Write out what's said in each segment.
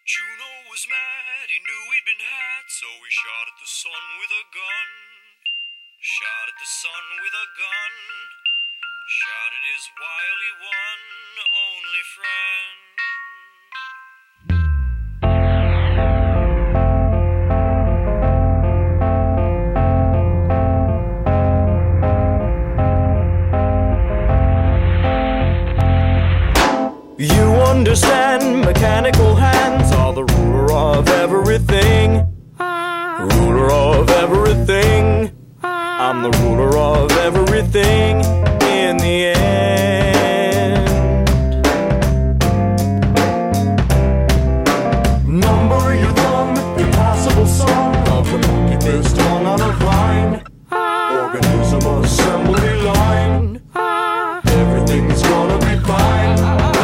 Juno was mad, he knew he'd been had, so he shot at the sun with a gun. Shot at the sun with a gun. Shot at his wily one, only friend. You understand, mechanical hands are the ruler of everything. Ruler of everything. I'm the ruler of everything in the end. Number your thumb, impossible sum of the monkey-faced tongue on a vine. Organism assembly line. Everything's gonna be fine.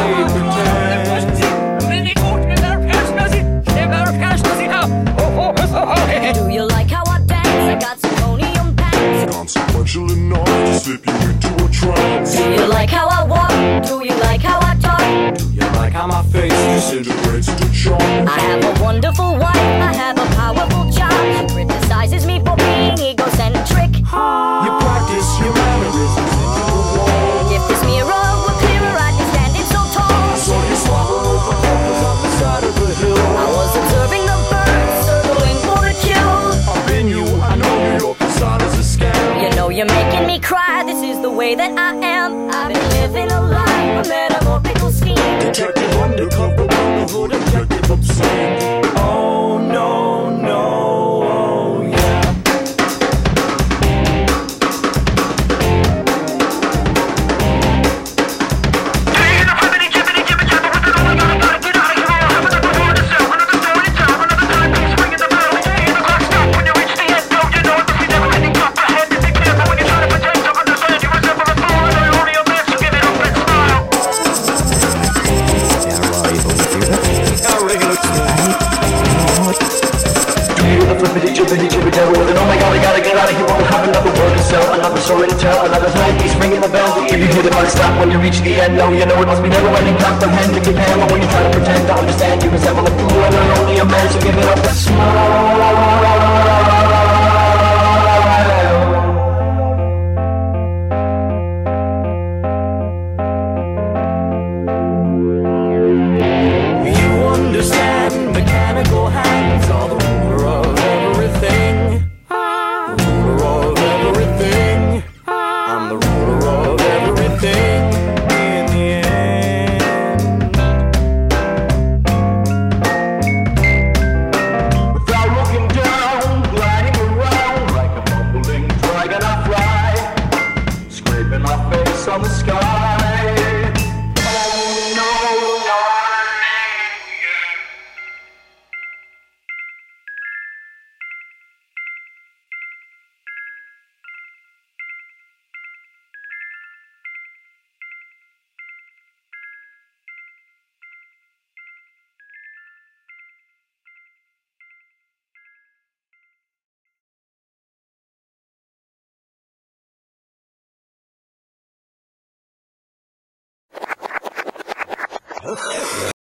Do you like how I dance? I got zirconium pants. Consequential enough to slip you into a trance. Do you like how I walk? Do you like how I talk? Do you like how my face disintegrates into chalk? I have a wonderful wife, I have a powerful job. She criticizes me for being egocentric. You practice your mannerisms into the wall. If this mirror were clearer, I'd be standing so tall. So you swallow open peppers on the side of the hill. I was observing the birds circling for the kill. I've been you, I know New York façade is a scam. You know you're making me cry, this is the way that I am. I've been living a lie, a metamorphical scheme. Detective undercover, brotherhood, objective obscene. Oh no, no, oh yeah. Oh my god, I gotta get out of here. Won't have another word to sell, another story to tell, another timepiece ringing the bell. If you hear the clock stop when you reach the end, no, you know it must be never ending. Comprehend if you can, but when you try to pretend to understand, you resemble a fool and are only a man, so give it up a smile. You understand, mechanical hands are the ruler of everything. Ruler of everything. I'm the ruler of everything in the end. Without looking down, gliding around like a bumbling dragon I fly, scraping my face on the sky. Oh no. Huh?